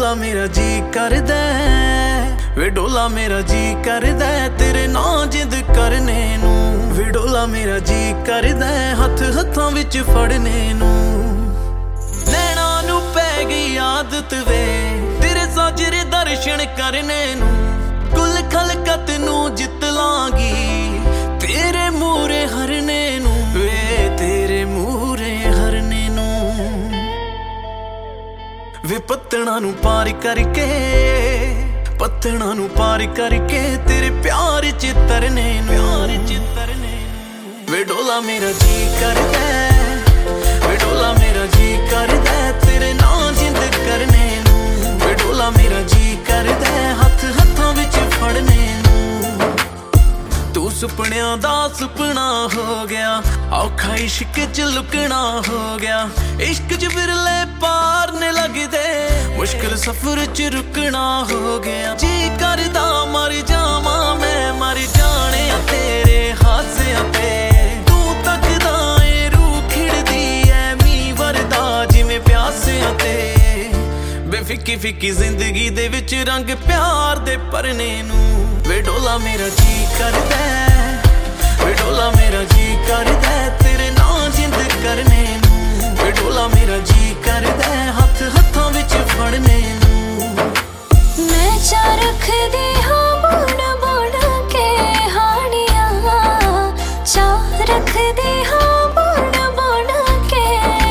डोला मेरा जी करदा वे डोला मेरा जी करदा तेरे नां जिद करने नू वे डोला मेरा जी करदा हथ हत्थां विच फड़ने नू नैना नू पै गई आदत वे तेरे साजरे दर्शन करने नू कुल खलकत नू जित लांगी तेरे मूरे हरने नू वे तेरे मूरे हरने नू वे पत्तणा नू पार करके पत्तणा नू पार करके तेरे प्यार च तरने वे डोला मेरा जी करदा वे डोला मेरा जी करदा तेरे नां जिंद करने नू वे डोला मेरा जी करदा हथ हत्थां विच फड़ने नू तू सुपनियां दा सुपना हो गया औखा इश्क च लुकना हो गया इश्क च बिरले पार ने लगदे मुश्किल सफर च रुकना हो गया जी करदा मर जावां मैं मर जाने तेरे हासियां ते तू तकदा ए रूह खिड़दी ऐ मी वरदा जिवें प्यासियां ते बेफिक्की फिक्की जिंदगी दे विच रंग प्यार दे परने नू वे डोला मेरा जी करदा वे डोला मेरा जी करदा तेरे नां जिंद करने नू वे डोला मेरा जी करदा हथ हत्थां विच फड़ने नू मैं चा रखदी हां बुन बुन के हाड़ियां चा रखदी हां बुन बुन के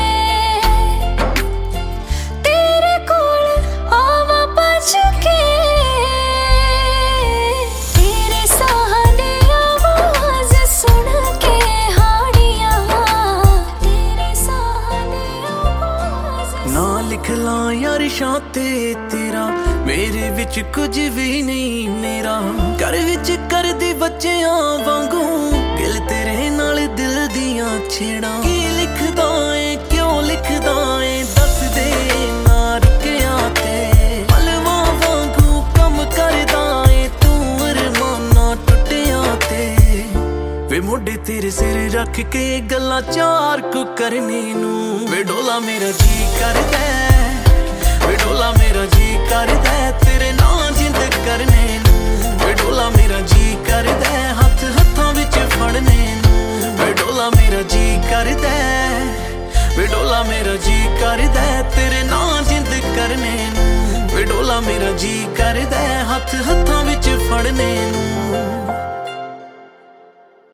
तेरे कोल आवा भज के तेरे साह दी आवाज सुन के हाड़ियां तेरे साह दी आवाज ना लिख ला यार शाते तेरा मेरे विच कुछ भी नहीं मेरा घर विच करदी बच्चियां वांगू गिल तेरे नाल दिल दियां छेड़ा की लिखदा ए क्यों लिखदा ए दस दे ना रुकिया ते पलवा वांगू कम करदा ए तू अरमाना टुटिया ते वे मोढे तेरे सिर रख के गल्लां चार को करने नू वे डोला मेरा जी करदा वे डोला मेरा जी करदा तेरे नां जिंद करने नू वे डोला मेरा जी करदा हथ हत्थां विच फड़ने नू वे डोला मेरा जी करदा वे डोला मेरा जी करदा तेरे नां जिंद करने नू वे डोला मेरा जी करदा हथ हत्थां विच फड़ने